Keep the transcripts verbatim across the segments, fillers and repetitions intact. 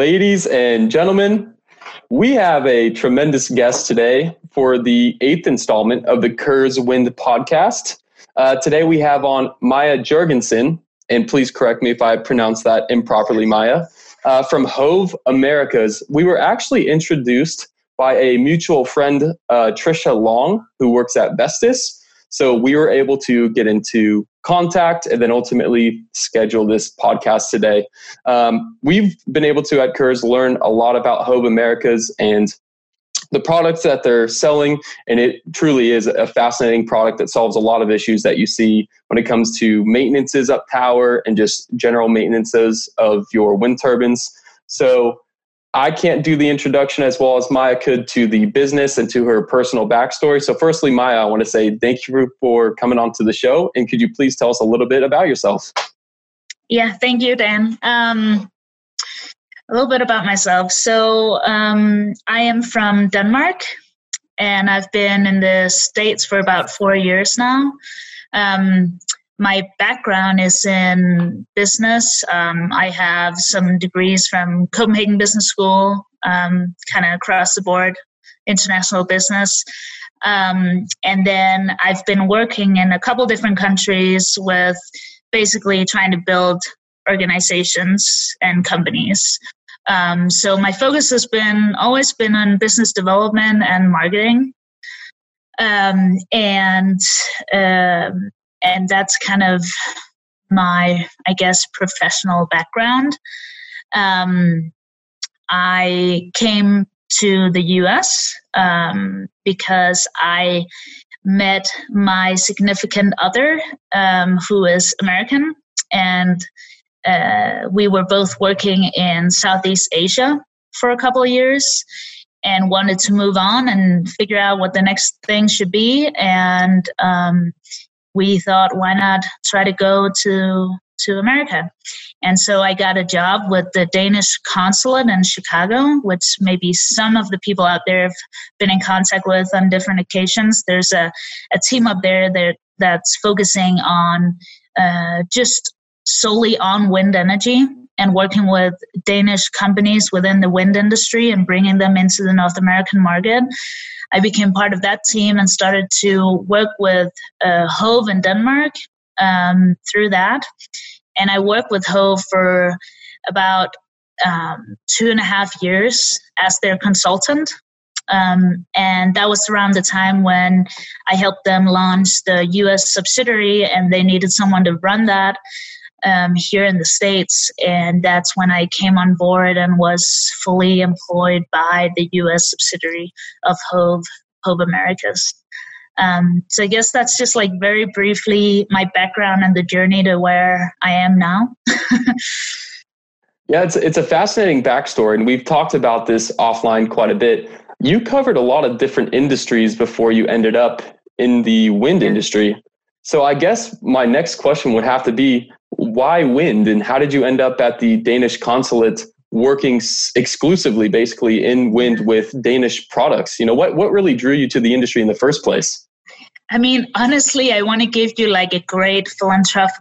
Ladies and gentlemen, we have a tremendous guest today for the eighth installment of the Kurz Wind podcast. Uh, today we have on Maya Jurgensen, and please correct me if I pronounce that improperly, Maya, uh, from Hove Americas. We were actually introduced by a mutual friend, uh, Trisha Long, who works at Vestas. So we were able to get into contact and then ultimately schedule this podcast today. Um, we've been able to, at Kurz, learn a lot about Hove Americas and the products that they're selling. And it truly is a fascinating product that solves a lot of issues that you see when it comes to maintenances of power and just general maintenances of your wind turbines. So I can't do the introduction as well as Maya could to the business and to her personal backstory. So firstly, Maya, I want to say thank you for coming on to the show. And could you please tell us a little bit about yourself? Yeah, thank you, Dan. Um, a little bit about myself. So um, I am from Denmark, and I've been in the States for about four years now. Um, My background is in business. Um, I have some degrees from Copenhagen Business School, um, kind of across the board, international business. Um, and then I've been working in a couple different countries with basically trying to build organizations and companies. Um, so my focus has been always been on business development and marketing. Um, and um, And that's kind of my, I guess, professional background. Um, I came to the U S um, because I met my significant other, um, who is American, and uh, we were both working in Southeast Asia for a couple of years and wanted to move on and figure out what the next thing should be. And um, we thought, why not try to go to to America? And so I got a job with the Danish consulate in Chicago, which maybe some of the people out there have been in contact with on different occasions. There's a, a team up there that that's focusing on uh, just solely on wind energy and working with Danish companies within the wind industry and bringing them into the North American market. I became part of that team and started to work with uh, Hove in Denmark um, through that. And I worked with Hove for about um, two and a half years as their consultant. Um, and that was around the time when I helped them launch the U S subsidiary, and they needed someone to run that Um, here in the States. And that's when I came on board and was fully employed by the U S subsidiary of Hove, Hove Americas. Um, so I guess that's just like very briefly my background and the journey to where I am now. Yeah, it's it's a fascinating backstory, and we've talked about this offline quite a bit. You covered a lot of different industries before you ended up in the wind yeah. industry. So I guess my next question would have to be, why wind, and how did you end up at the Danish consulate working exclusively basically in wind with Danish products? You know, what, what really drew you to the industry in the first place? I mean, honestly, I want to give you like a great philanthropic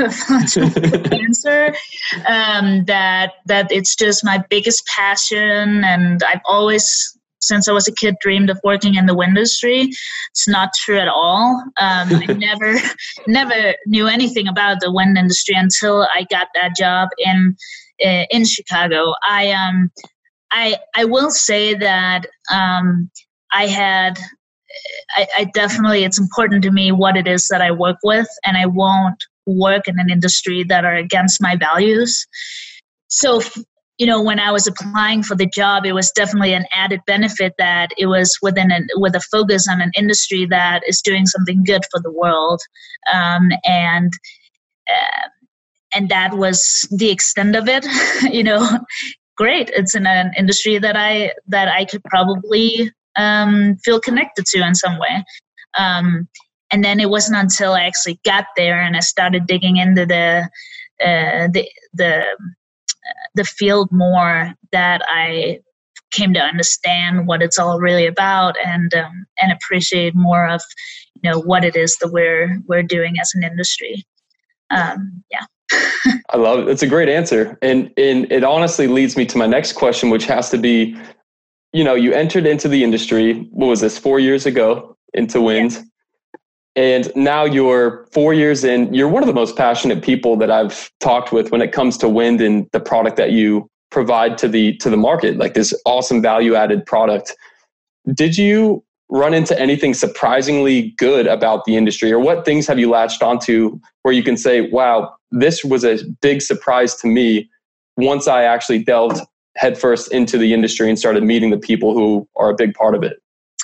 answer, um, that, that it's just my biggest passion. And I've always, since I was a kid, dreamed of working in the wind industry. It's not true at all. Um, I never, never knew anything about the wind industry until I got that job in uh, in Chicago. I um, I I will say that um, I had, I, I definitely, it's important to me what it is that I work with, and I won't work in an industry that are against my values. So, you know, when I was applying for the job, it was definitely an added benefit that it was within a, with a focus on an industry that is doing something good for the world. Um, and, uh, and that was the extent of it. You know, great. It's in an industry that I, that I could probably um, feel connected to in some way. Um, and then it wasn't until I actually got there and I started digging into the, uh, the, the, the field more that I came to understand what it's all really about, and um, and appreciate more of, you know, what it is that we're we're doing as an industry. Um, yeah. I love it. It's a great answer. And, and it honestly leads me to my next question, which has to be, you know, you entered into the industry, what was this, four years ago into wind? Yeah. And now you're four years in, you're one of the most passionate people that I've talked with when it comes to wind and the product that you provide to the, to the market, like this awesome value added product. Did you run into anything surprisingly good about the industry, or what things have you latched onto where you can say, wow, this was a big surprise to me once I actually delved headfirst into the industry and started meeting the people who are a big part of it?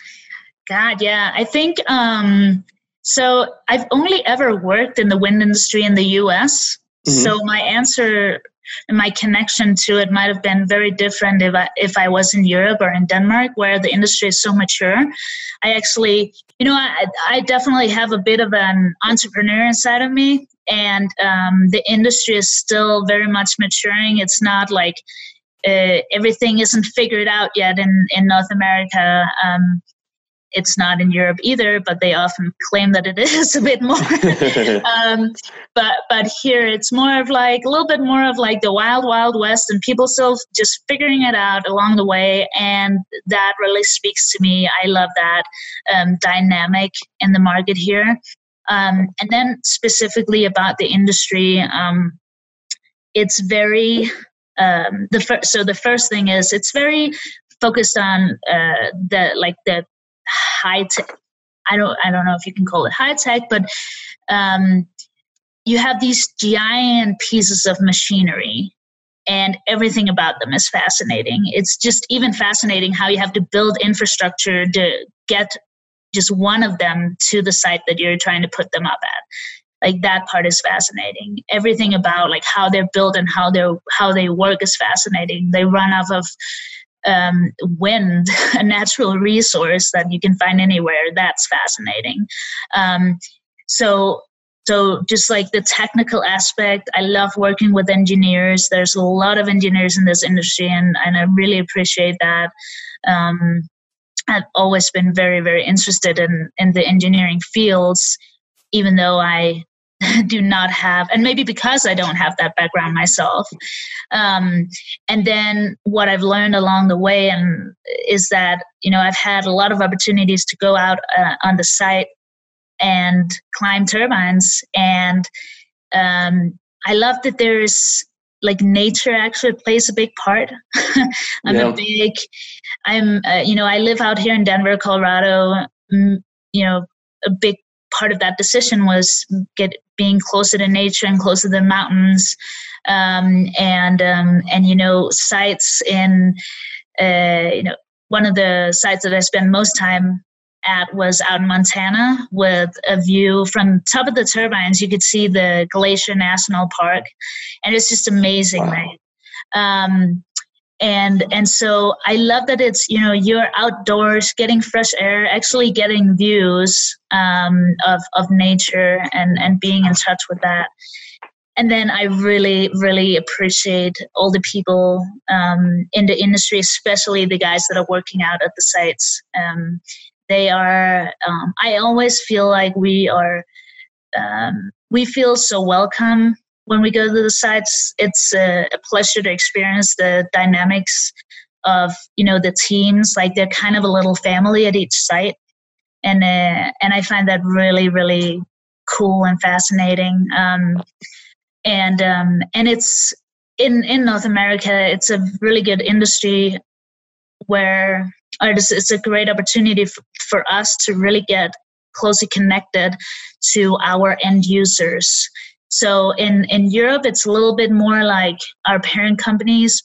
God, yeah. I think, um, so I've only ever worked in the wind industry in the U S. Mm-hmm. So my answer and my connection to it might have been very different if I, if I was in Europe or in Denmark, where the industry is so mature. I actually, you know, I, I definitely have a bit of an entrepreneur inside of me, and um, the industry is still very much maturing. It's not like uh, everything isn't figured out yet in, in North America. Um, It's not in Europe either, but they often claim that it is a bit more. um, but but here it's more of like a little bit more of like the wild, wild west, and people still just figuring it out along the way. And that really speaks to me. I love that um, dynamic in the market here. Um, and then specifically about the industry, um, it's very um, the fir- so the first thing is it's very focused on uh, the like the high tech. I don't I don't know if you can call it high tech, but um, you have these giant pieces of machinery, and everything about them is fascinating. It's just even fascinating how you have to build infrastructure to get just one of them to the site that you're trying to put them up at. Like that part is fascinating. Everything about like how they're built and how they how they work is fascinating. They run off of um, wind, a natural resource that you can find anywhere. That's fascinating. Um, so, so just like the technical aspect, I love working with engineers. There's a lot of engineers in this industry, and, and I really appreciate that. Um, I've always been very, very interested in, in the engineering fields, even though I do not have, and maybe because I don't have that background myself. Um, and then what I've learned along the way and is that, you know, I've had a lot of opportunities to go out uh, on the site and climb turbines. And um, I love that there's like nature actually plays a big part. I'm yeah. a big, I'm, uh, you know, I live out here in Denver, Colorado. Mm, you know, a big part of that decision was get being closer to nature and closer to the mountains, um, and um, and you know sites in uh, you know one of the sites that I spent most time at was out in Montana with a view from top of the turbines. You could see the Glacier National Park, and it's just amazing, wow. right? Um, And and so I love that it's, you know, you're outdoors, getting fresh air, actually getting views um, of of nature and, and being in touch with that. And then I really, really appreciate all the people um, in the industry, especially the guys that are working out at the sites. Um, they are, um, I always feel like we are, um, we feel so welcome. When we go to the sites, it's a, a pleasure to experience the dynamics of, you know, the teams. Like they're kind of a little family at each site. And uh, and I find that really, really cool and fascinating. Um, and um, and it's in, in North America, it's a really good industry where or it's, it's a great opportunity for, for us to really get closely connected to our end users. So in, in Europe, it's a little bit more like our parent companies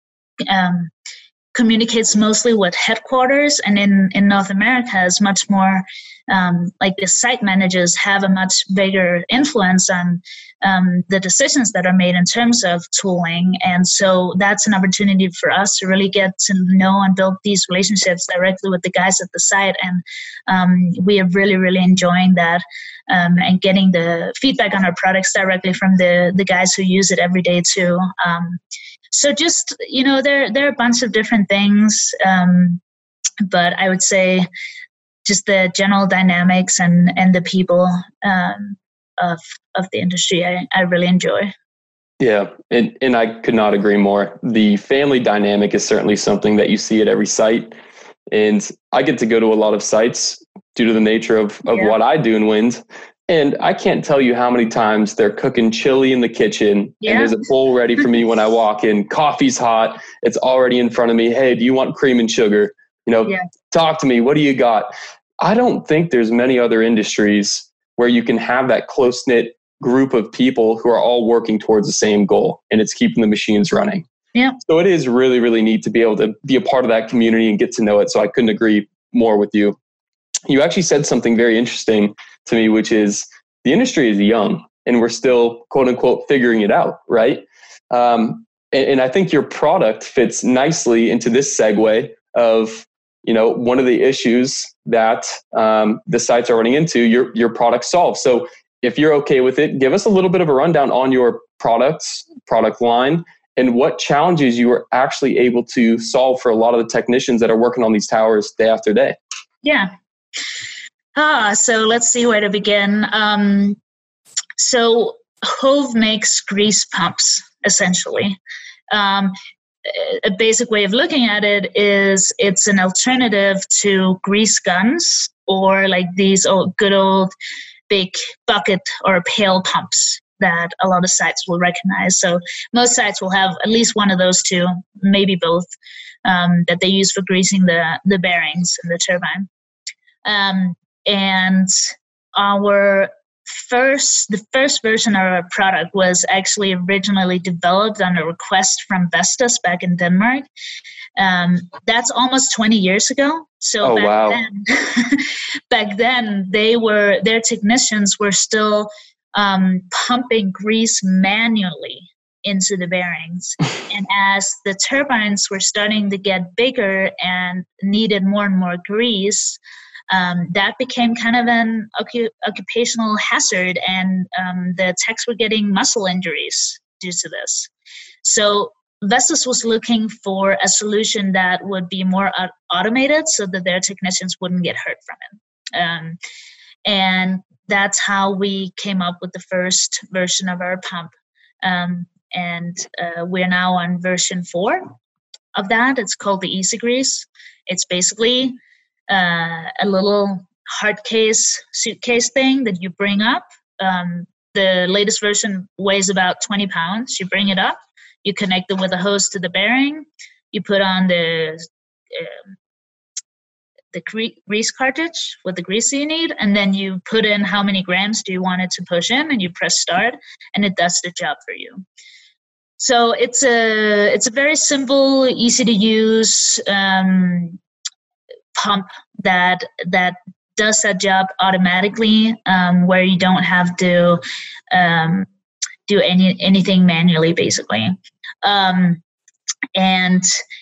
um, communicates mostly with headquarters, and in, in North America is much more um, like the site managers have a much bigger influence on um, the decisions that are made in terms of tooling. And so that's an opportunity for us to really get to know and build these relationships directly with the guys at the site. And um, we are really, really enjoying that. Um, and getting the feedback on our products directly from the, the guys who use it every day too. Um, so just, you know, there, there are a bunch of different things, um, but I would say just the general dynamics and, and the people um, of of the industry I, I really enjoy. Yeah, and, and I could not agree more. The family dynamic is certainly something that you see at every site. And I get to go to a lot of sites due to the nature of, of yeah. what I do in wind. And I can't tell you how many times they're cooking chili in the kitchen yeah. and there's a bowl ready for me when I walk in. Coffee's hot. It's already in front of me. Hey, do you want cream and sugar? You know, yeah. talk to me. What do you got? I don't think there's many other industries where you can have that close-knit group of people who are all working towards the same goal, and it's keeping the machines running. Yeah. So it is really, really neat to be able to be a part of that community and get to know it. So I couldn't agree more with you. You actually said something very interesting to me, which is the industry is young and we're still, quote unquote, figuring it out, right? Um, and, and I think your product fits nicely into this segue of, you know, one of the issues that um, the sites are running into, your your product solves. So if you're okay with it, give us a little bit of a rundown on your products, product line, and what challenges you were actually able to solve for a lot of the technicians that are working on these towers day after day. Yeah. Ah, so let's see where to begin. Um, so Hove makes grease pumps, essentially. Um, a basic way of looking at it is it's an alternative to grease guns or like these old, good old big bucket or pail pumps that a lot of sites will recognize. So most sites will have at least one of those two, maybe both, um, that they use for greasing the, the bearings in the turbine. Um, and our first, the first version of our product was actually originally developed on a request from Vestas back in Denmark. Um, that's almost twenty years ago. So oh, back wow. then, back then they were, their technicians were still um, pumping grease manually into the bearings. And as the turbines were starting to get bigger and needed more and more grease, um, that became kind of an occup- occupational hazard, and um, the techs were getting muscle injuries due to this. So Vestas was looking for a solution that would be more uh, automated so that their technicians wouldn't get hurt from it. Um, and that's how we came up with the first version of our pump. Um, and uh, we're now on version four of that. It's called the Easy Grease. It's basically uh, a little hard case suitcase thing that you bring up. Um, the latest version weighs about twenty pounds. You bring it up, you connect it with a hose to the bearing, you put on the uh, the grease cartridge with the grease you need, and then you put in how many grams do you want it to push in, and you press start, and it does the job for you. So it's a it's a very simple, easy to use um, pump that that does that job automatically, um, where you don't have to um, do any anything manually, basically. Um, and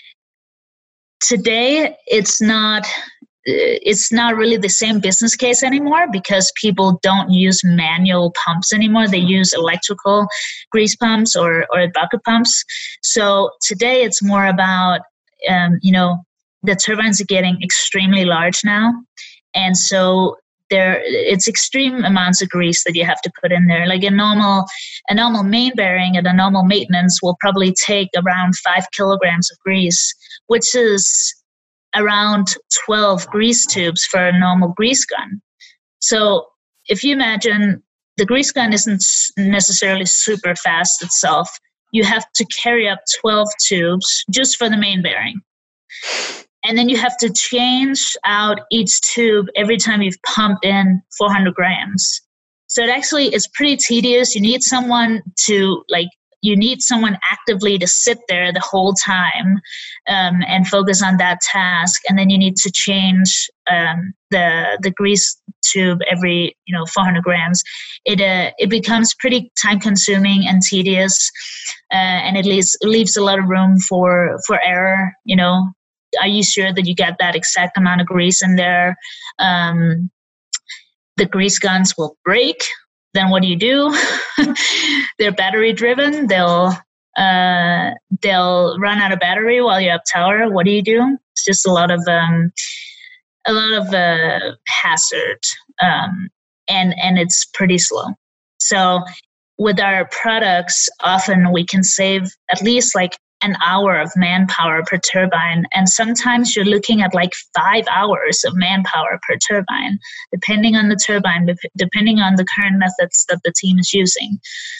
today, it's not it's not really the same business case anymore because people don't use manual pumps anymore. They use electrical grease pumps or or bucket pumps. So today, it's more about um, you know. The turbines are getting extremely large now. And so there it's extreme amounts of grease that you have to put in there. Like a normal a normal main bearing at a normal maintenance will probably take around five kilograms of grease, which is around twelve grease tubes for a normal grease gun. So if you imagine the grease gun isn't necessarily super fast itself, you have to carry up twelve tubes just for the main bearing. And then you have to change out each tube every time you've pumped in four hundred grams. So it actually is pretty tedious. You need someone to like, you need someone actively to sit there the whole time um, and focus on that task. And then you need to change um, the the grease tube every, you know, four hundred grams. It uh, it becomes pretty time consuming and tedious, uh, and it leaves it leaves a lot of room for for error. You know. Are you sure that you get that exact amount of grease in there? Um, the grease guns will break. Then what do you do? They're battery driven. They'll uh, they'll run out of battery while you're up tower. What do you do? It's just a lot of um, a lot of uh, hazard, um, and and it's pretty slow. So with our products, often we can save at least like an hour of manpower per turbine. And sometimes you're looking at like five hours of manpower per turbine, depending on the turbine, depending on the current methods that the team is using.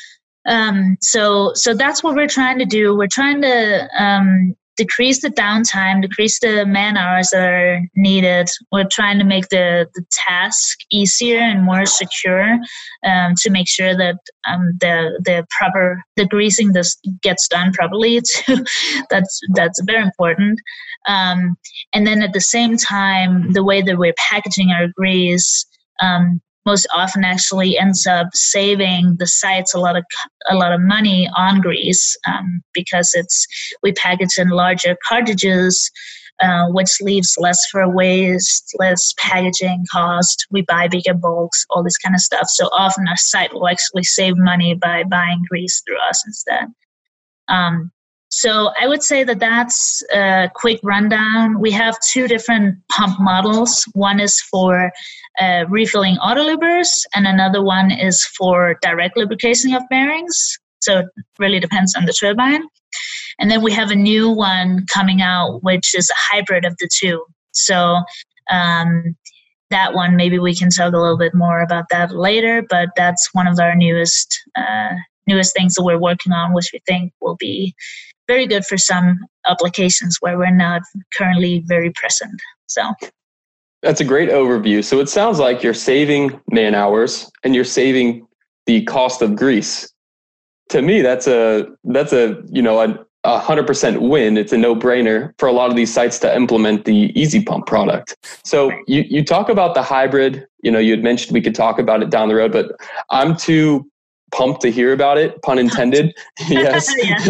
Um, so, so that's what we're trying to do. We're trying to um, decrease the downtime, decrease the man hours that are needed. We're trying to make the, the task easier and more secure um, to make sure that um, the the proper the greasing this gets done properly. Too. that's that's very important. Um, and then at the same time, the way that we're packaging our grease Um, most often actually ends up saving the sites a lot of a lot of money on grease um, because it's we package in larger cartridges, uh, which leaves less for waste, less packaging cost. We buy bigger bulks, all this kind of stuff. So often a site will actually save money by buying grease through us instead. Um, So I would say that that's a quick rundown. We have two different pump models. One is for uh, refilling auto lubers, and another one is for direct lubrication of bearings. So it really depends on the turbine. And then we have a new one coming out, which is a hybrid of the two. So um, that one, maybe we can talk a little bit more about that later, but that's one of our newest uh, newest things that we're working on, which we think will be very good for some applications where we're not currently very present. So that's a great overview. So it sounds like you're saving man hours and you're saving the cost of grease. To me, that's a that's a you know a, a hundred percent win. It's a no-brainer for a lot of these sites to implement the Easy Pump product. So you you talk about the hybrid. You know, you had mentioned we could talk about it down the road, but I'm too pumped to hear about it, pun intended. Yes.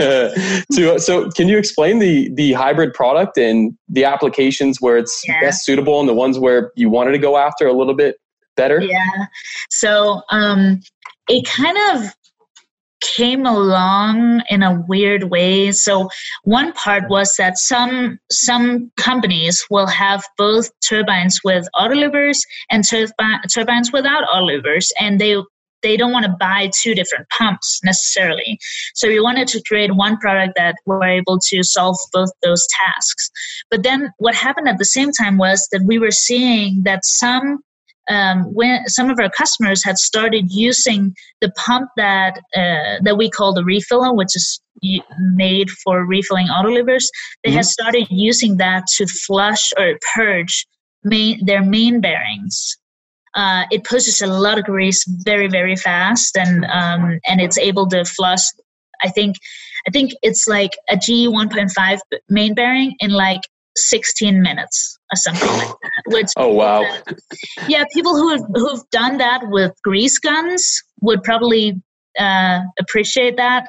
so, so can you explain the the hybrid product and the applications where it's yeah. best suitable and the ones where you wanted to go after a little bit better? Yeah. So um, it kind of came along in a weird way. So one part was that some some companies will have both turbines with auto lubers and turbi- turbines without auto lubers, and they They don't want to buy two different pumps necessarily. So we wanted to create one product that were able to solve both those tasks. But then what happened at the same time was that we were seeing that some um, when some of our customers had started using the pump that uh, that we call the refiller, which is made for refilling auto lubers. They mm-hmm. had started using that to flush or purge main, their main bearings. Uh, it pushes a lot of grease very, very fast, and um, and it's able to flush. I think, I think it's like a G E one point five main bearing in like sixteen minutes or something like that. Which oh wow! Uh, yeah, people who have, who've done that with grease guns would probably uh, appreciate that.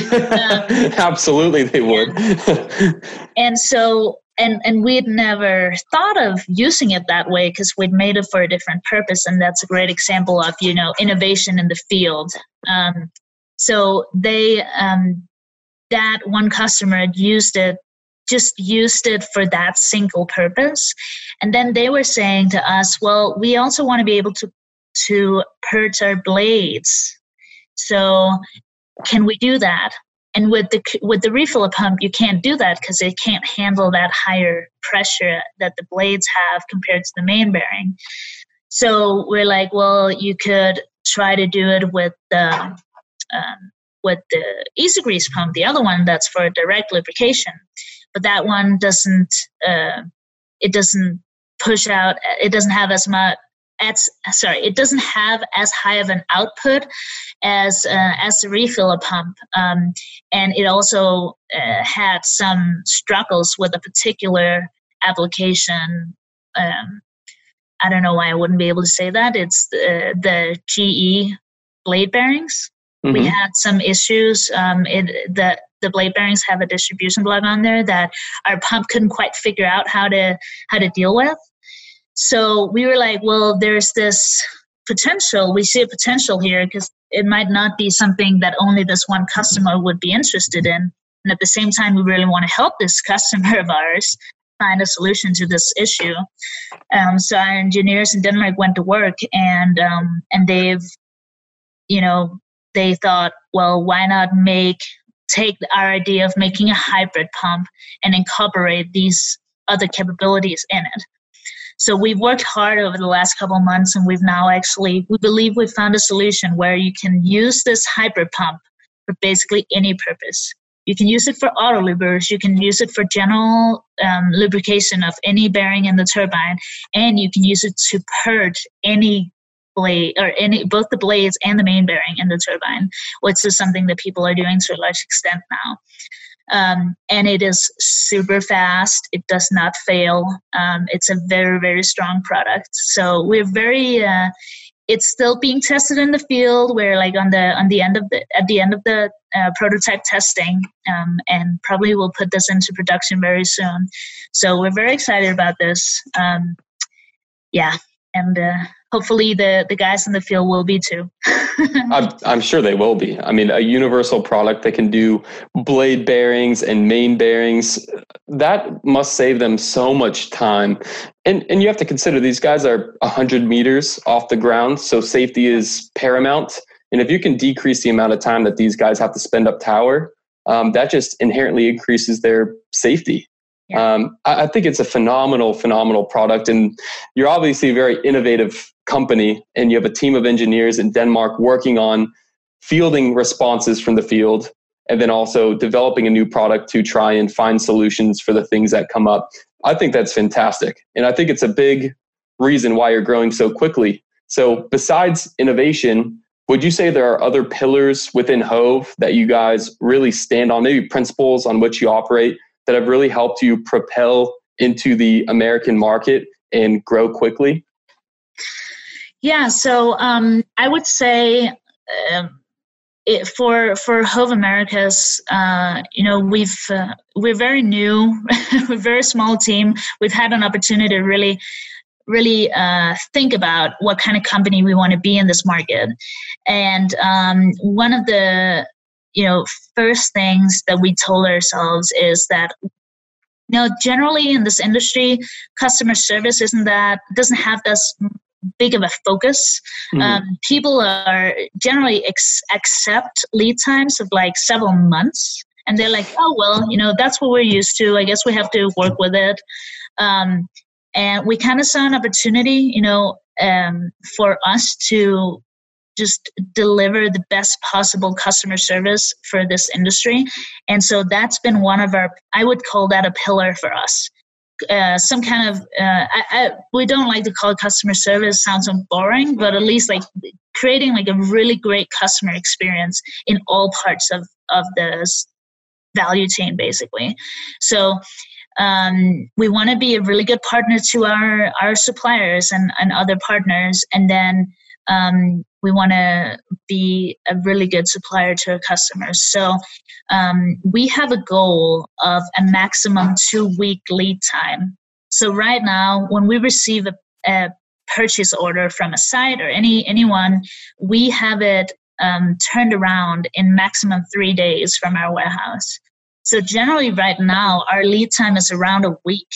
um, Absolutely, they would. Yeah. And so. And and we'd never thought of using it that way because we'd made it for a different purpose, and that's a great example of, you know, innovation in the field. Um, so they um, that one customer had used it, just used it for that single purpose, and then they were saying to us, "Well, we also want to be able to to purge our blades. So can we do that?" And with the with the refiller pump, you can't do that because it can't handle that higher pressure that the blades have compared to the main bearing. So we're like, well, you could try to do it with the um, with the Easy Grease pump, the other one that's for direct lubrication, but that one doesn't uh, it doesn't push out. It doesn't have as much. As, sorry, it doesn't have as high of an output as uh, as the refiller pump, um, and it also uh, had some struggles with a particular application. Um, I don't know why I wouldn't be able to say that. It's the, the G E blade bearings. Mm-hmm. We had some issues. Um, it the the blade bearings have a distribution block on there that our pump couldn't quite figure out how to how to deal with. So we were like, well, there's this potential. We see a potential here because it might not be something that only this one customer would be interested in. And at the same time, we really want to help this customer of ours find a solution to this issue. Um, so our engineers in Denmark went to work, and um, and they've, you know, they thought, well, why not make take our idea of making a hybrid pump and incorporate these other capabilities in it. So we've worked hard over the last couple of months, and we've now actually, we believe we've found a solution where you can use this hybrid pump for basically any purpose. You can use it for auto lubers, you can use it for general um, lubrication of any bearing in the turbine, and you can use it to purge any blade, or any both the blades and the main bearing in the turbine, which is something that people are doing to a large extent now. Um, and it is super fast. It does not fail. Um, it's a very, very strong product. So we're very. Uh, it's still being tested in the field. We're like on the on the end of the at the end of the uh, prototype testing, um, and probably we'll put this into production very soon. So we're very excited about this. Um, yeah, and uh, hopefully the the guys in the field will be too. I'm, I'm sure they will be. I mean, a universal product that can do blade bearings and main bearings, that must save them so much time. And and you have to consider these guys are one hundred meters off the ground, so safety is paramount. And if you can decrease the amount of time that these guys have to spend up tower, um, that just inherently increases their safety. Yeah. Um, I, I think it's a phenomenal, phenomenal product. And you're obviously a very innovative company, and you have a team of engineers in Denmark working on fielding responses from the field, and then also developing a new product to try and find solutions for the things that come up. I think that's fantastic. And I think it's a big reason why you're growing so quickly. So besides innovation, would you say there are other pillars within Hove that you guys really stand on, maybe principles on which you operate, that have really helped you propel into the American market and grow quickly? Yeah, so um, I would say uh, it, for for Hove Americas, uh, you know, we've uh, we're very new, we're a very small team. We've had an opportunity to really, really uh, think about what kind of company we want to be in this market, and um, one of the you know first things that we told ourselves is that, you know, generally in this industry, customer service isn't that doesn't have this big of a focus. Mm-hmm. Um, people are generally ex- accept lead times of like several months, and they're like, oh, well, you know, that's what we're used to. I guess we have to work with it. Um, and we kind of saw an opportunity, you know, um, for us to just deliver the best possible customer service for this industry. And so that's been one of our, I would call that a pillar for us. Uh, some kind of, uh, I, I, we don't like to call it customer service, sounds so boring, but at least like creating like a really great customer experience in all parts of, of the value chain, basically. So um, we want to be a really good partner to our, our suppliers and, and other partners. And then um, we want to be a really good supplier to our customers. So um, we have a goal of a maximum two-week lead time. So right now, when we receive a, a purchase order from a site or any anyone, we have it um, turned around in maximum three days from our warehouse. So generally right now, our lead time is around a week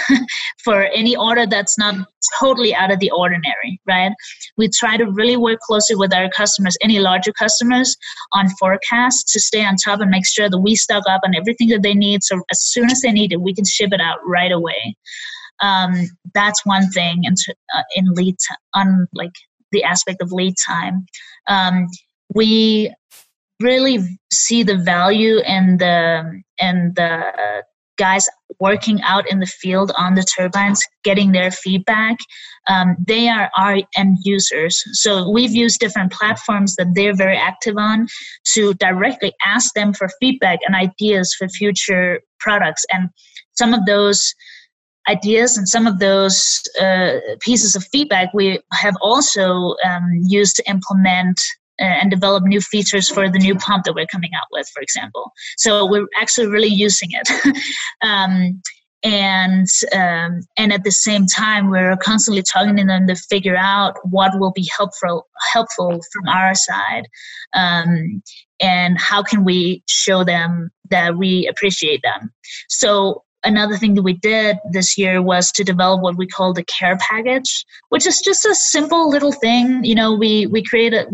for any order that's not totally out of the ordinary, right? We try to really work closely with our customers, any larger customers, on forecasts to stay on top and make sure that we stock up on everything that they need. So as soon as they need it, we can ship it out right away. Um, that's one thing in, uh, in lead t- on like the aspect of lead time. Um, we really see the value in the and the uh, guys working out in the field on the turbines, getting their feedback. Um, they are our end users. So we've used different platforms that they're very active on to directly ask them for feedback and ideas for future products. And some of those ideas and some of those uh, pieces of feedback we have also um, used to implement and develop new features for the new pump that we're coming out with, for example. So we're actually really using it. um, and um, and at the same time, we're constantly talking to them to figure out what will be helpful helpful from our side, um, and how can we show them that we appreciate them. So another thing that we did this year was to develop what we call the care package, which is just a simple little thing. You know, we we created we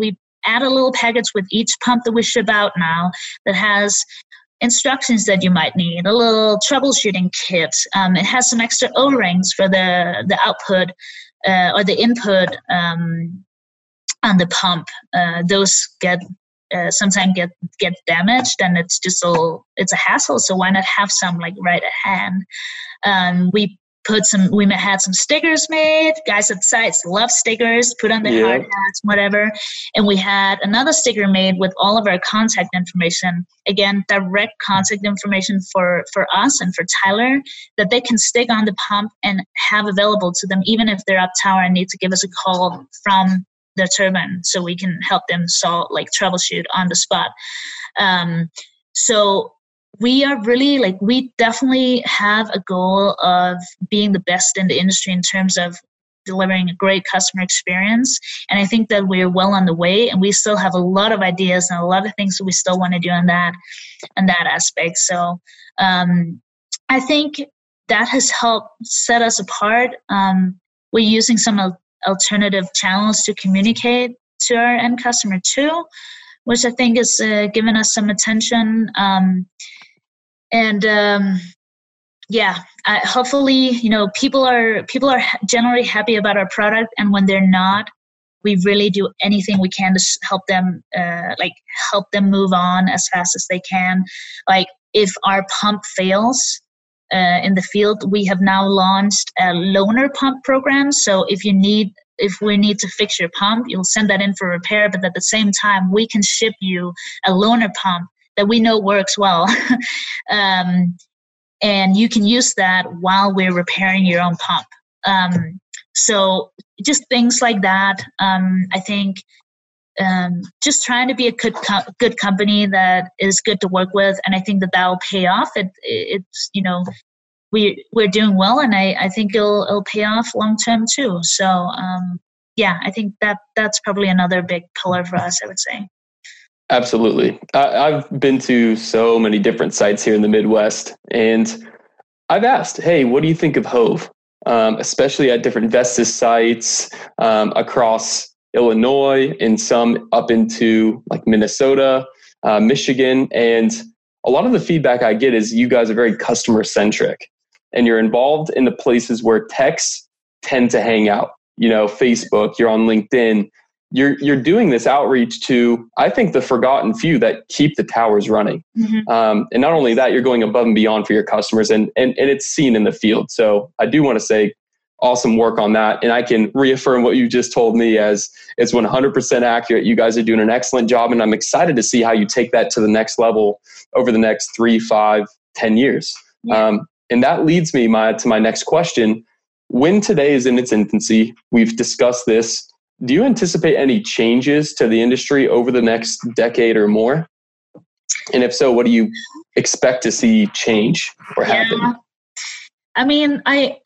add a little package with each pump that we ship out now that has instructions that you might need, a little troubleshooting kit. Um, it has some extra O-rings for the, the output uh, or the input um, on the pump. Uh, those get uh, sometimes get get damaged, and it's just a it's a hassle. So why not have some like right at hand? Um, we put some. We had some stickers made. Guys at sites love stickers. Put on their yeah. hard hats, whatever. And we had another sticker made with all of our contact information. Again, direct contact information for for us and for Tyler that they can stick on the pump and have available to them, even if they're up tower and need to give us a call from the turbine, so we can help them solve, like troubleshoot on the spot. Um, so we are really like, we definitely have a goal of being the best in the industry in terms of delivering a great customer experience. And I think that we're well on the way, and we still have a lot of ideas and a lot of things that we still want to do on that, on that aspect. So um, I think that has helped set us apart. Um, we're using some of alternative channels to communicate to our end customer too, which I think is uh, giving us some attention. Um, and um, yeah, I, hopefully, you know, people are people are generally happy about our product, and when they're not, we really do anything we can to help them, uh, like help them move on as fast as they can. Like if our pump fails, Uh, in the field, we have now launched a loaner pump program. So if you need, if we need to fix your pump, you'll send that in for repair. But at the same time, we can ship you a loaner pump that we know works well. um, and you can use that while we're repairing your own pump. Um, so just things like that. Um, I think um, just trying to be a good co- good company that is good to work with, and I think that that will pay off. It, it's you know we we're doing well, and I, I think it'll it'll pay off long term too. So um, yeah, I think that that's probably another big pillar for us, I would say. Absolutely. I, I've been to so many different sites here in the Midwest, and I've asked, hey, what do you think of Hove? Um, especially at different Vestas sites um, across Illinois and some up into like Minnesota, uh, Michigan. And a lot of the feedback I get is you guys are very customer centric, and you're involved in the places where techs tend to hang out. You know, Facebook, you're on LinkedIn. You're you're doing this outreach to, I think, the forgotten few that keep the towers running. Mm-hmm. Um, and not only that, you're going above and beyond for your customers, and, and, and it's seen in the field. So I do want to say awesome work on that. And I can reaffirm what you just told me as it's one hundred percent accurate. You guys are doing an excellent job, and I'm excited to see how you take that to the next level over the next three, five, ten years. Yeah. Um, and that leads me my, to my next question. When today is in its infancy, we've discussed this. Do you anticipate any changes to the industry over the next decade or more? And if so, what do you expect to see change or happen? Yeah. I mean, I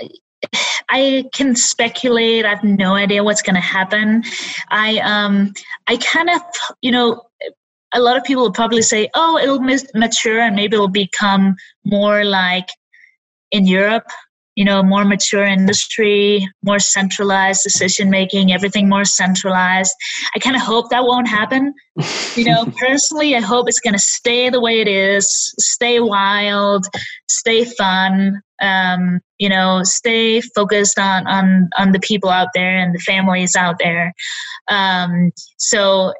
I can speculate. I have no idea what's going to happen. I um I kind of, you know, a lot of people will probably say, oh, it'll mature and maybe it'll become more like in Europe. You know, more mature industry, more centralized decision-making, everything more centralized. I kind of hope that won't happen. You know, personally, I hope it's going to stay the way it is, stay wild, stay fun, um, you know, stay focused on, on, on the people out there and the families out there. Um, so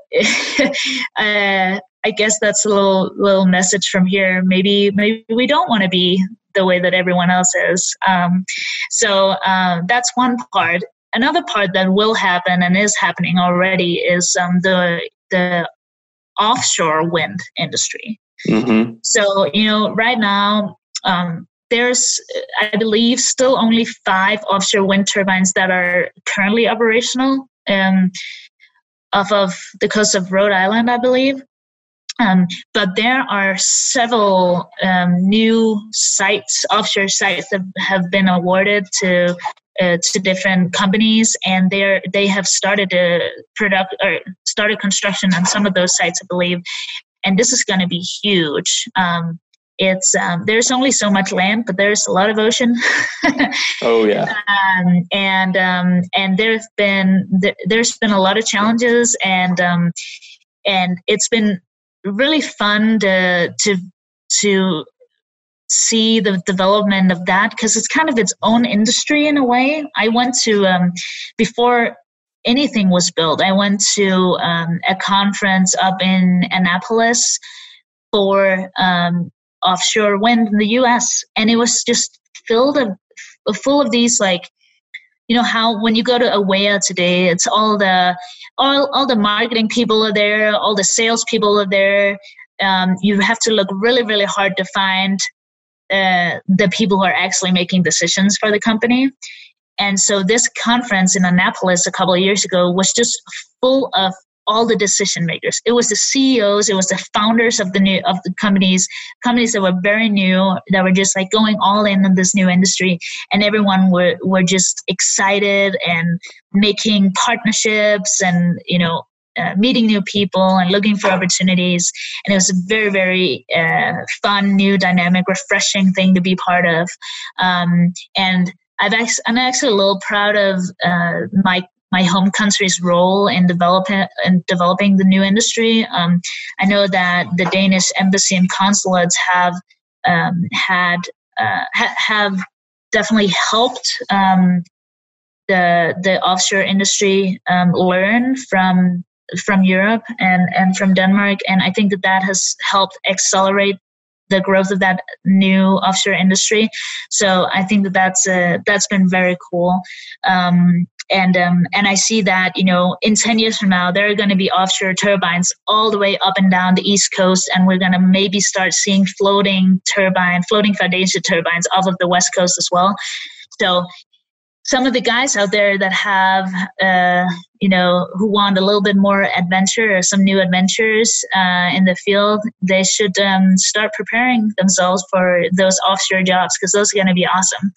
uh, I guess that's a little, little message from here. Maybe, maybe we don't want to be the way that everyone else is. Um, so uh, that's one part. Another part that will happen and is happening already is um, the the offshore wind industry. Mm-hmm. So, you know, right now um, there's, I believe, still only five offshore wind turbines that are currently operational um, off of the coast of Rhode Island, I believe. Um, but there are several um, new sites, offshore sites that have been awarded to uh, to different companies, and they are they have started a product or started construction on some of those sites, I believe. And this is going to be huge. Um, it's um, there's only so much land, but there's a lot of ocean. Oh yeah. Um, and um, and there've been th- there's been a lot of challenges, and um, and it's been really fun to to to see the development of that, because it's kind of its own industry in a way. I went to um, before anything was built, I went to um, a conference up in Annapolis for um, offshore wind in the U S, and it was just filled of full of these, like, you know how when you go to Awea today, it's all the all all the marketing people are there, all the sales people are there. Um, you have to look really, really hard to find uh, the people who are actually making decisions for the company. And so this conference in Annapolis a couple of years ago was just full of all the decision makers. It was the C E Os, it was the founders of the new of the companies, companies that were very new, that were just like going all in on this new industry, and everyone were were just excited and making partnerships and, you know, uh, meeting new people and looking for opportunities. And it was a very, very uh, fun, new, dynamic, refreshing thing to be part of. Um, and I've actually, I'm actually a little proud of uh, my my home country's role in developing in developing the new industry. Um, I know that the Danish embassy and consulates have um, had uh, ha- have definitely helped um, the the offshore industry um, learn from from Europe and and from Denmark, and I think that that has helped accelerate the growth of that new offshore industry. So I think that that's uh, that's been very cool. Um, and um, and I see that, you know, in ten years from now, there are going to be offshore turbines all the way up and down the East Coast, and we're going to maybe start seeing floating turbine, floating foundation turbines off of the West Coast as well. So some of the guys out there that have, uh, you know, who want a little bit more adventure or some new adventures uh, in the field, they should um, start preparing themselves for those offshore jobs, because those are going to be awesome.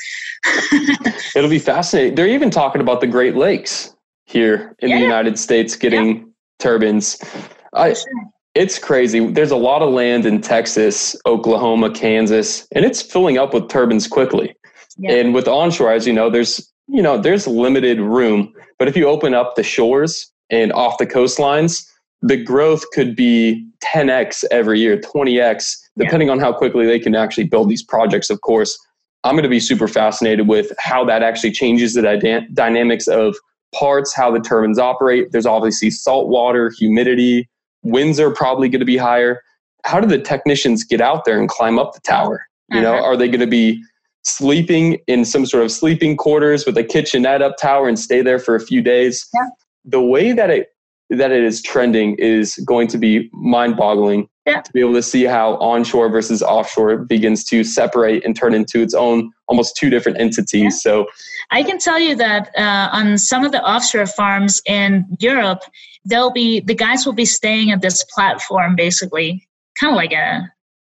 It'll be fascinating. They're even talking about the Great Lakes here in yeah. the United States getting yeah. turbines. I, sure. It's crazy. There's a lot of land in Texas, Oklahoma, Kansas, and it's filling up with turbines quickly. Yeah. And with onshore, as you know, there's you know, there's limited room, but if you open up the shores and off the coastlines, the growth could be ten x every year, twenty x, depending yeah. on how quickly they can actually build these projects. Of course, I'm going to be super fascinated with how that actually changes the dy- dynamics of parts, how the turbines operate. There's obviously salt water, humidity, winds are probably going to be higher. How do the technicians get out there and climb up the tower? You uh-huh. know, are they going to be sleeping in some sort of sleeping quarters with a kitchenette up tower and stay there for a few days? Yeah. The way that it that it is trending is going to be mind-boggling yeah. to be able to see how onshore versus offshore begins to separate and turn into its own almost two different entities. Yeah. So I can tell you that uh, on some of the offshore farms in Europe, they'll be the guys will be staying at this platform, basically, kind of like a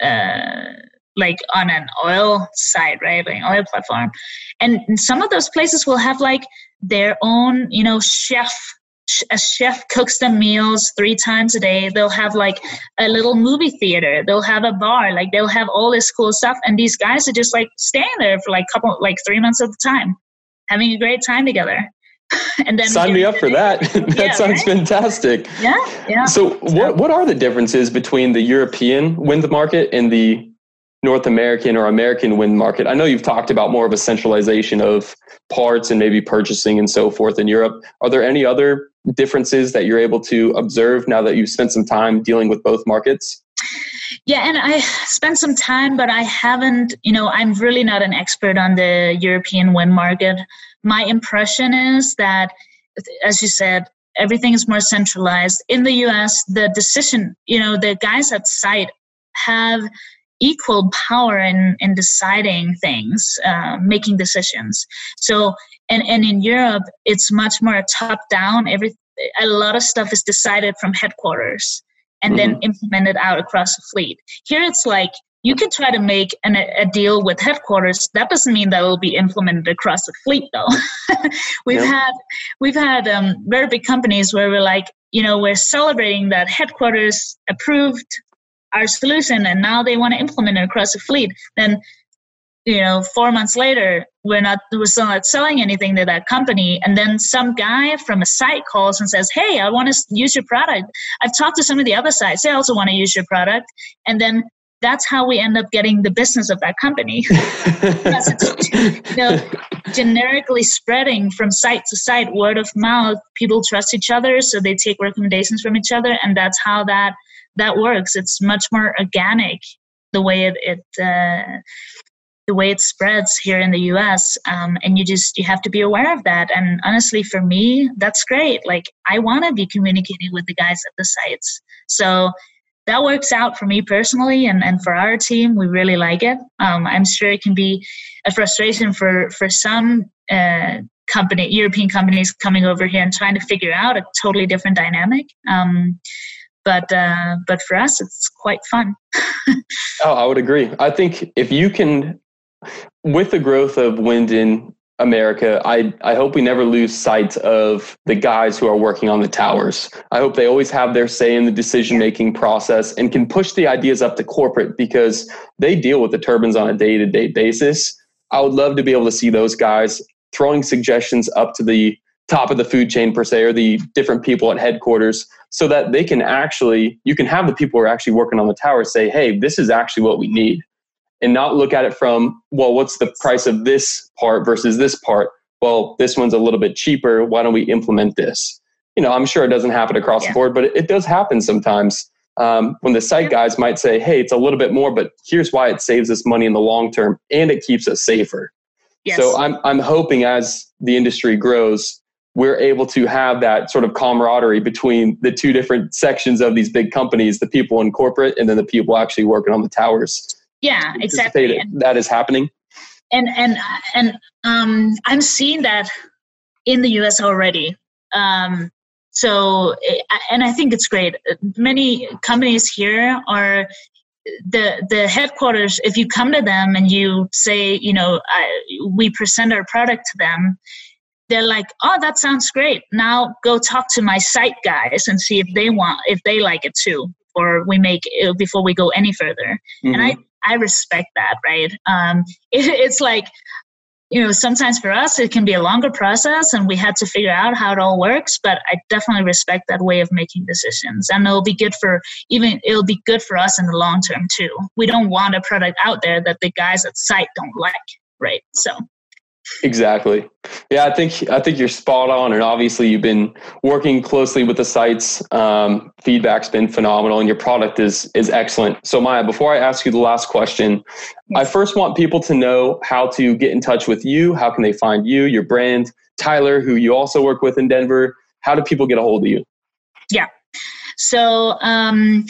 uh, like on an oil site, right? Like an oil platform. And some of those places will have like their own, you know, chef. A chef cooks them meals three times a day. They'll have like a little movie theater. They'll have a bar. Like they'll have all this cool stuff. And these guys are just like staying there for like couple, like three months at a time, having a great time together. And then sign me up for that. that yeah, sounds right? fantastic. Yeah, yeah. So, so what what are the differences between the European wind market and the North American or American wind market? I know you've talked about more of a centralization of parts and maybe purchasing and so forth in Europe. Are there any other differences that you're able to observe now that you've spent some time dealing with both markets? Yeah, and I spent some time, but I haven't, you know, I'm really not an expert on the European wind market. My impression is that, as you said, everything is more centralized. In the U S, the decision, you know, the guys at site have equal power in, in deciding things, uh, making decisions. So, and, and in Europe, it's much more top down. Every, a lot of stuff is decided from headquarters and mm-hmm. then implemented out across the fleet. Here it's like, you can try to make an, a deal with headquarters. That doesn't mean that it will be implemented across the fleet, though. we've yep. had we've had um, very big companies where we're like, you know, we're celebrating that headquarters approved our solution, and now they want to implement it across the fleet. Then you know, four months later, we're not, we're still not selling anything to that company. And then some guy from a site calls and says, hey, I want to use your product. I've talked to some of the other sites. They also want to use your product. And then that's how we end up getting the business of that company. Because it's, you know, generically spreading from site to site, word of mouth. People trust each other, so they take recommendations from each other. And that's how that, that works. It's much more organic, the way it, it uh, the way it spreads here in the U S. Um, and you just, you have to be aware of that. And honestly, for me, that's great. Like, I want to be communicating with the guys at the sites. So that works out for me personally. And, and for our team, we really like it. Um, I'm sure it can be a frustration for, for some uh, company, European companies coming over here and trying to figure out a totally different dynamic. Um, But uh, but for us, it's quite fun. Oh, I would agree. I think if you can, with the growth of wind in America, I, I hope we never lose sight of the guys who are working on the towers. I hope they always have their say in the decision-making process and can push the ideas up to corporate, because they deal with the turbines on a day-to-day basis. I would love to be able to see those guys throwing suggestions up to the top of the food chain per se, or the different people at headquarters, so that they can actually, you can have the people who are actually working on the tower say, hey, this is actually what we need. And not look at it from, well, what's the price of this part versus this part? Well, this one's a little bit cheaper. Why don't we implement this? You know, I'm sure it doesn't happen across yeah. the board, but it, it does happen sometimes um, when the site guys might say, hey, it's a little bit more, but here's why it saves us money in the long term and it keeps us safer. Yes. So I'm I'm hoping as the industry grows, we're able to have that sort of camaraderie between the two different sections of these big companies, the people in corporate and then the people actually working on the towers. Yeah, exactly. And that is happening. And and and um, I'm seeing that in the U S already. Um, so, and I think it's great. Many companies here are the the headquarters. If you come to them and you say, you know, I, we present our product to them, they're like, oh, that sounds great. Now go talk to my site guys and see if they want, if they like it too, or we make it before we go any further. Mm-hmm. And I, I respect that, right? Um, it, it's like, you know, sometimes for us, it can be a longer process and we had to figure out how it all works, but I definitely respect that way of making decisions. And it'll be good for even, it'll be good for us in the long term too. We don't want a product out there that the guys at site don't like, right? So. Exactly. Yeah, I think I think you're spot on, and obviously you've been working closely with the sites. Um, feedback's been phenomenal, and your product is is excellent. So, Maya, before I ask you the last question, yes. I first want people to know how to get in touch with you. How can they find you, your brand, Tyler, who you also work with in Denver? How do people get a hold of you? Yeah. So. Um,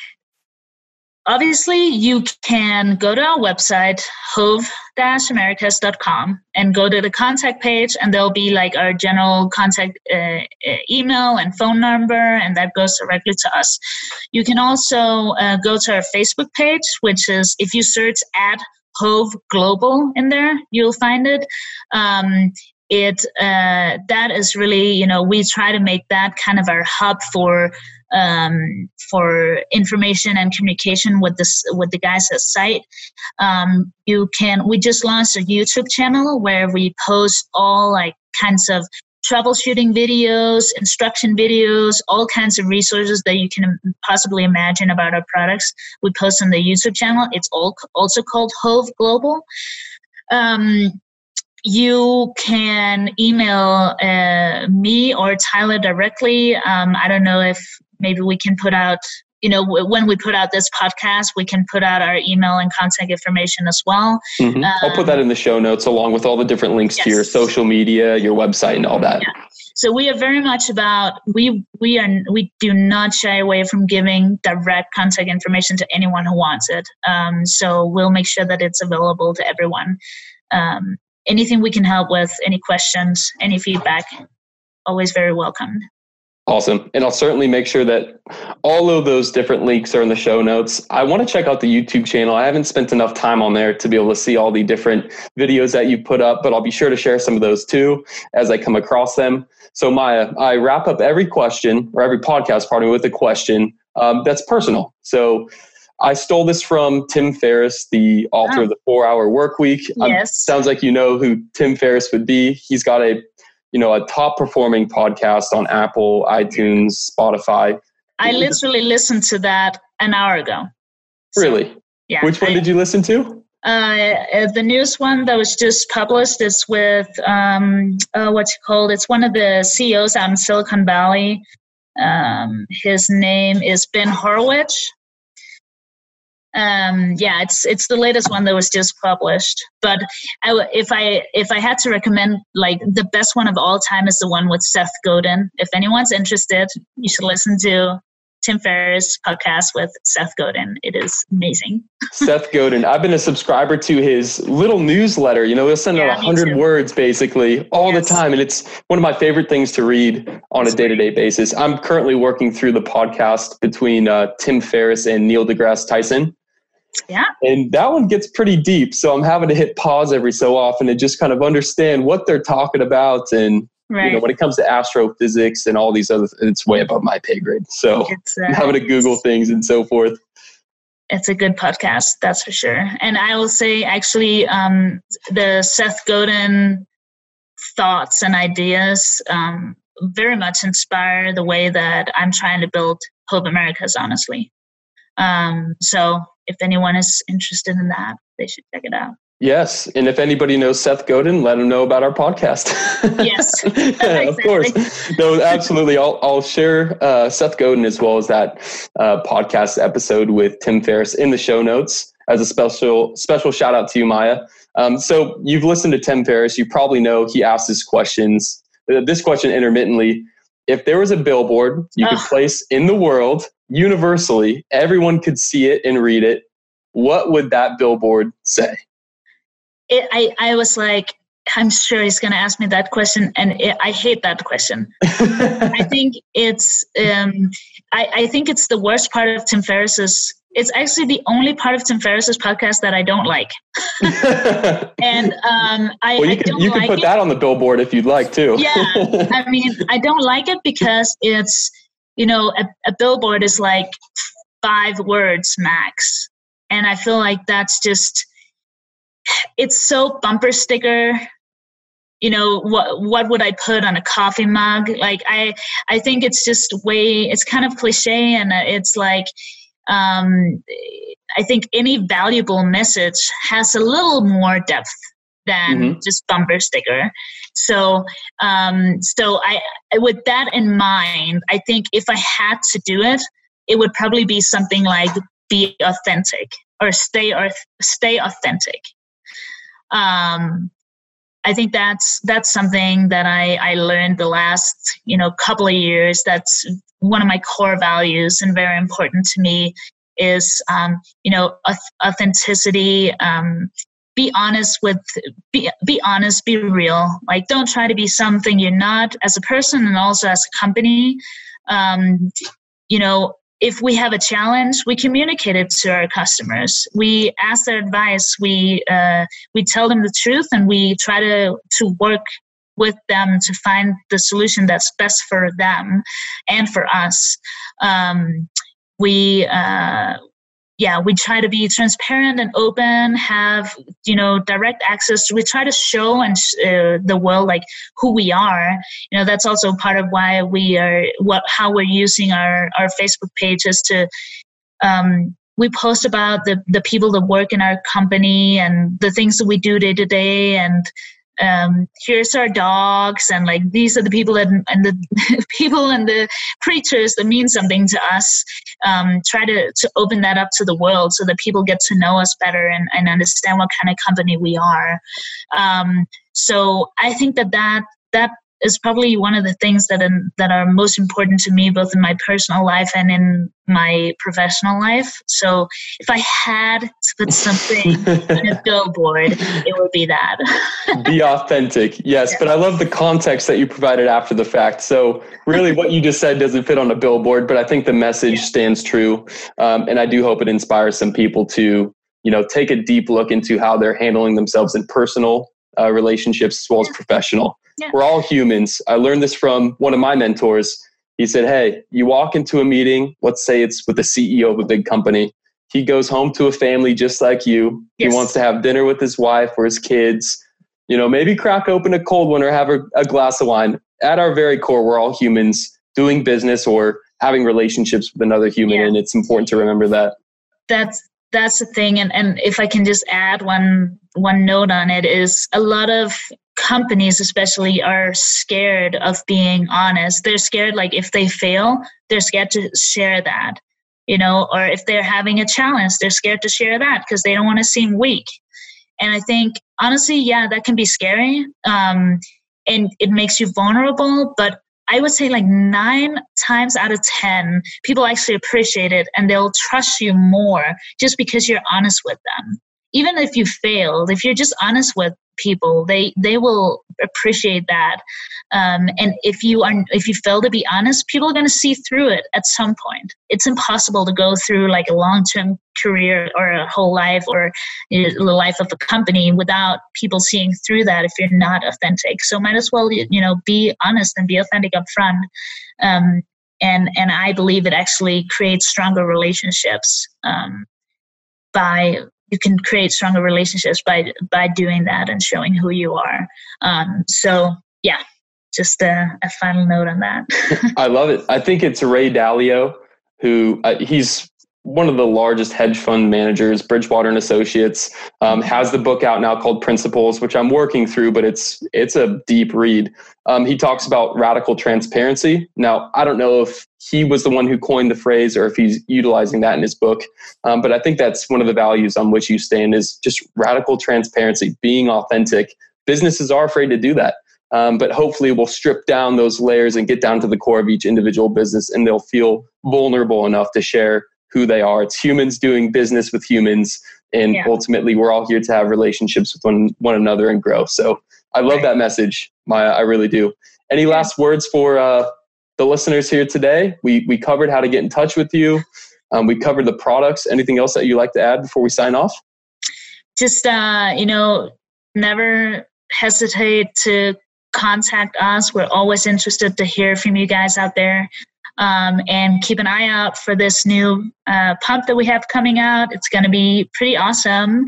Obviously, you can go to our website, hove dash americas dot com, and go to the contact page, and there'll be like our general contact uh, email and phone number, and that goes directly to us. You can also uh, go to our Facebook page, which is, if you search at Hove Global in there, you'll find it. Um, it uh, that is really, you know, we try to make that kind of our hub for um, for information and communication with this with the guys at site. Um, you can. We just launched a YouTube channel where we post all like kinds of troubleshooting videos, instruction videos, all kinds of resources that you can possibly imagine about our products. We post on the YouTube channel. It's all also called Hove Global. Um, You can email uh, me or Tyler directly. Um, I don't know if maybe we can put out, you know, w- when we put out this podcast, we can put out our email and contact information as well. Mm-hmm. Um, I'll put that in the show notes along with all the different links yes. to your social media, your website, and all that. Yeah. So we are very much about, we we are we do not shy away from giving direct contact information to anyone who wants it. Um, so we'll make sure that it's available to everyone. Um, Anything we can help with, any questions, any feedback, always very welcome. Awesome. And I'll certainly make sure that all of those different links are in the show notes. I want to check out the YouTube channel. I haven't spent enough time on there to be able to see all the different videos that you put up, but I'll be sure to share some of those too as I come across them. So Maya, I wrap up every question or every podcast, pardon me, with a question um, that's personal. So I stole this from Tim Ferriss, the author Oh. of the Four Hour Work Week. Um, Yes. sounds like you know who Tim Ferriss would be. He's got a, you know, a top performing podcast on Apple, iTunes, Spotify. I literally listened to that an hour ago. So, Really? yeah. Which one I- did you listen to? Uh, the newest one that was just published is with um, uh, what's it called? It's one of the C E Os out in Silicon Valley. Um, his name is Ben Horowitz. Um, yeah, it's it's the latest one that was just published. But I w- if I if I had to recommend, like the best one of all time is the one with Seth Godin. If anyone's interested, you should listen to Tim Ferriss podcast with Seth Godin. It is amazing. Seth Godin. I've been a subscriber to his little newsletter. You know, he'll send Yeah, out me one hundred too. words basically all Yes. the time. And it's one of my favorite things to read on a day-to-day basis. I'm currently working through the podcast between uh, Tim Ferriss and Neil deGrasse Tyson. Yeah. And that one gets pretty deep. So I'm having to hit pause every so often and just kind of understand what they're talking about. And Right. you know, when it comes to astrophysics and all these other, it's way above my pay grade. So It's, I'm uh, having to Google things and so forth. it's a good podcast, that's for sure. And I will say, actually, um, the Seth Godin thoughts and ideas um, very much inspire the way that I'm trying to build Hope Americas, honestly. Um, so if anyone is interested in that, they should check it out. Yes. And if anybody knows Seth Godin, let him know about our podcast. Yes. Of course. No, absolutely. I'll, I'll share uh, Seth Godin as well as that uh, podcast episode with Tim Ferriss in the show notes as a special special shout out to you, Maya. Um, so you've listened to Tim Ferriss. You probably know he asks his questions, uh, this question intermittently. If there was a billboard you could Ugh. place in the world universally, everyone could see it and read it, what would that billboard say? It, I, I was like, I'm sure he's going to ask me that question, and it, I hate that question. I think it's, um, I, I think it's the worst part of Tim Ferriss's. It's actually the only part of Tim Ferriss's podcast that I don't like. And um, I, well, you I can don't you can like put it. that on the billboard if you'd like too. Yeah, I mean, I don't like it because it's, you know, a, a billboard is like five words max, and I feel like that's just. It's so bumper sticker. You know, what what would I put on a coffee mug? Like I I think it's just way. It's kind of cliche, and it's like. Um, I think any valuable message has a little more depth than Mm-hmm. just bumper sticker. So, um, so I, with that in mind, I think if I had to do it, it would probably be something like "be authentic" or "stay or stay authentic." Um, I think that's that's something that I, I learned the last you know couple of years. That's one of my core values and very important to me is um, you know authenticity. Um, be honest with be be honest, be real. Like don't try to be something you're not as a person and also as a company. Um, you know. If we have a challenge, we communicate it to our customers. We ask their advice. We uh, we tell them the truth, and we try to to work with them to find the solution that's best for them and for us. Um, we uh, yeah, we try to be transparent and open. Have you know direct access. We try to show and uh, the world like who we are. You know that's also part of why we are what how we're using our our Facebook pages to. Um, we post about the the people that work in our company and the things that we do day to day, and um, here's our dogs, and like these are the people that and the people and the preachers that mean something to us. Um, try to to open that up to the world so that people get to know us better and, and understand what kind of company we are. Um, so I think that that that is probably one of the things that in, that are most important to me, both in my personal life and in my professional life. So if I had to put something on a billboard, it would be that. Be authentic. Yes. Yeah. But I love the context that you provided after the fact. So really what you just said doesn't fit on a billboard, but I think the message Yeah. stands true. Um, and I do hope it inspires some people to, you know, take a deep look into how they're handling themselves in personal uh, relationships as well as Yeah. professional. Yeah. We're all humans. I learned this from one of my mentors. He said, hey, you walk into a meeting, let's say it's with the C E O of a big company. he goes home to a family just like you. Yes. He wants to have dinner with his wife or his kids, you know, maybe crack open a cold one or have a, a glass of wine. At our very core, we're all humans doing business or having relationships with another human. Yeah. And it's important to remember that. That's, that's the thing. And, and if I can just add one, one note on it is a lot of companies especially are scared of being honest. They're scared, like if they fail, they're scared to share that, you know, or if they're having a challenge, they're scared to share that because they don't want to seem weak. And I think, honestly, yeah, that can be scary. Um, and it makes you vulnerable. But I would say like nine times out of ten, people actually appreciate it and they'll trust you more just because you're honest with them. Even if you failed, if you're just honest with people, they they will appreciate that. Um, and if you are, if you fail to be honest, people are going to see through it at some point. It's impossible to go through like a long-term career or a whole life or you know, the life of a company without people seeing through that if you're not authentic. So might as well, you know, be honest and be authentic up front. Um, and and I believe it actually creates stronger relationships um, by. You can create stronger relationships by by doing that and showing who you are. Um, so yeah, just a, a final note on that. I love it. I think it's Ray Dalio, who uh, he's one of the largest hedge fund managers, Bridgewater and Associates, um, has the book out now called Principles, which I'm working through, but it's it's a deep read. Um, he talks about radical transparency. Now, I don't know if he was the one who coined the phrase or if he's utilizing that in his book, um, but I think that's one of the values on which you stand is just radical transparency, being authentic. Businesses are afraid to do that. Um, but hopefully we'll strip down those layers and get down to the core of each individual business and they'll feel vulnerable enough to share who they are. It's humans doing business with humans. And yeah. ultimately, we're all here to have relationships with one, one another and grow. So I love right. that message, Maya. I really do. Any yeah. last words for uh, the listeners here today? We we covered how to get in touch with you. Um, we covered the products. Anything else that you'd like to add before we sign off? Just, uh, you know, never hesitate to contact us. We're always interested to hear from you guys out there. Um, and keep an eye out for this new uh, pump that we have coming out. It's going to be pretty awesome.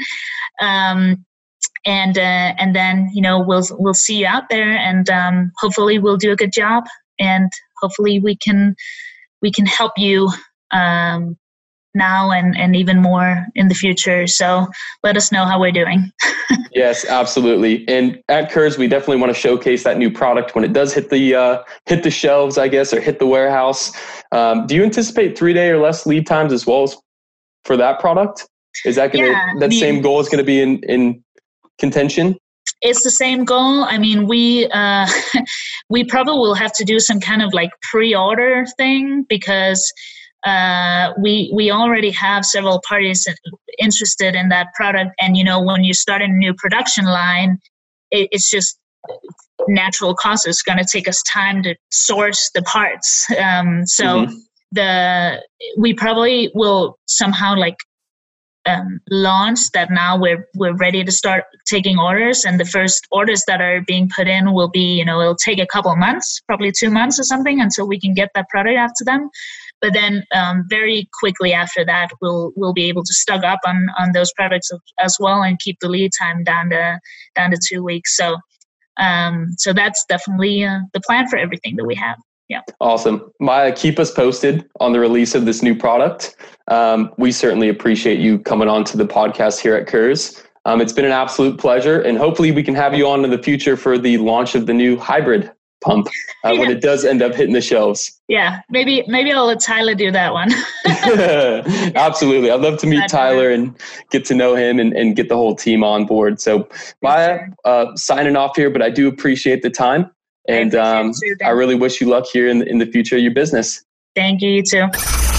Um, and uh, and then, you know, we'll we'll see you out there and um, hopefully we'll do a good job and hopefully we can we can help you um, now and, and even more in the future. So let us know how we're doing. Yes, absolutely. And at Kurz, we definitely want to showcase that new product when it does hit the uh, hit the shelves, I guess, or hit the warehouse. Um, do you anticipate three day or less lead times as well as for that product? Is that going to yeah, that I mean, same goal is going to be in, in contention? It's the same goal. I mean, we uh, we probably will have to do some kind of like pre-order thing because Uh, we we already have several parties interested in that product, and you know when you start a new production line, it, it's just natural cost. It's going to take us time to source the parts. Um, so mm-hmm. the we probably will somehow like um, launch that now. We're we're ready to start taking orders, and the first orders that are being put in will be you know it'll take a couple of months, probably two months or something, until we can get that product out to them. But then um, very quickly after that, we'll we'll be able to stock up on, on those products as well and keep the lead time down to down to two weeks. So um, so that's definitely uh, the plan for everything that we have. Yeah. Awesome. Maya, keep us posted on the release of this new product. Um, we certainly appreciate you coming on to the podcast here at Kurz. Um, it's been an absolute pleasure, and hopefully we can have you on in the future for the launch of the new hybrid pump uh, yeah. when it does end up hitting the shelves. Yeah, maybe maybe I'll let Tyler do that one. Absolutely. I'd love to meet Tyler and get to know him and, and get the whole team on board. So Maya, uh, signing off here, but I do appreciate the time. And I, um, too, I really wish you luck here in, in the future of your business. Thank you, you too.